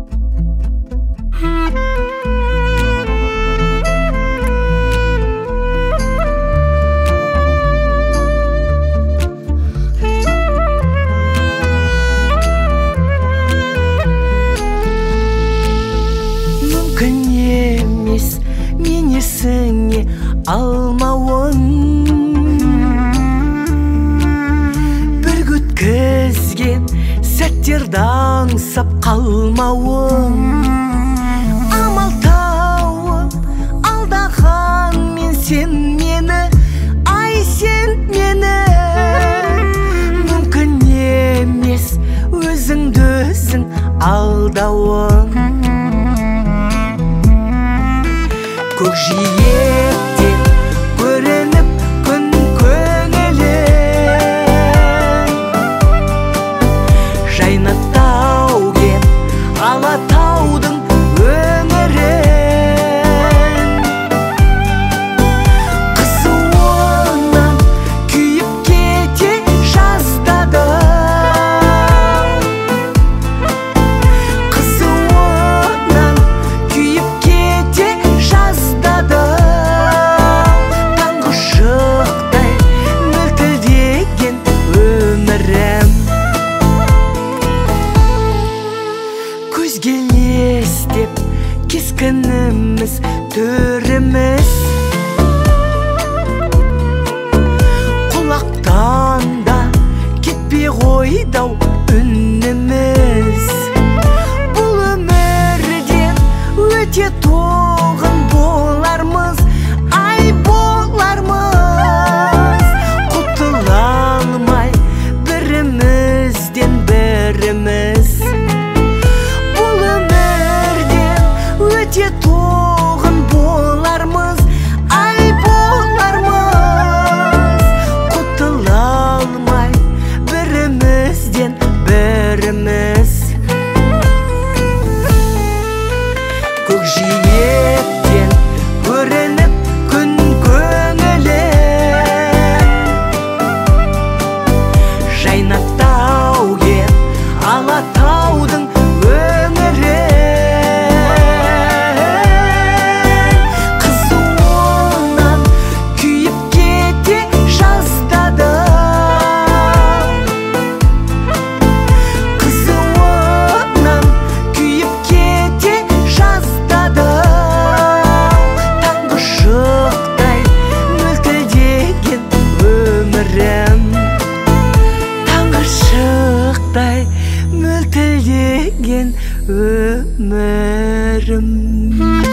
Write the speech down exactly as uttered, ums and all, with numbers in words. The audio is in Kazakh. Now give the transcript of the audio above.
Мені сіңе алмауын, бір өткізген сәттерді аңсап қалмауын, амал тауып алдаған мен сен мені, ай сен мені. Мүмкін емес өзіңді өзің алдауың. Көкжиектен көрініп күн көңілі, жайнақтау кеп Алатаудың өңірін. Қызуынан күйіп кете жаздадым, қызуынан күйіп кете таңғы шықтай мөлтілдеген өмірім. Көзге елестеп кескініміз, төріміз, құлақтан да кетпей қойдау үніміз. Бұл өмірден өте тоғын болармыз, ай болармыз. Құтыла алмай бірімізден біріміз. Бұл өмірден өте тоғын болармыз, ай болармыз. Құтыла алмай бірімізден біріміз. Көкжиектен көрініп күн көңілі, жайнақтау кеп Алатаудың өңірін. Қызуынан күйіп кете жаздадым, қызуынан күйіп кете жаздадым. Таңғы шықтай мөлтілдеген өмірім, таңғы шықтай мөлтілдеген өмірім.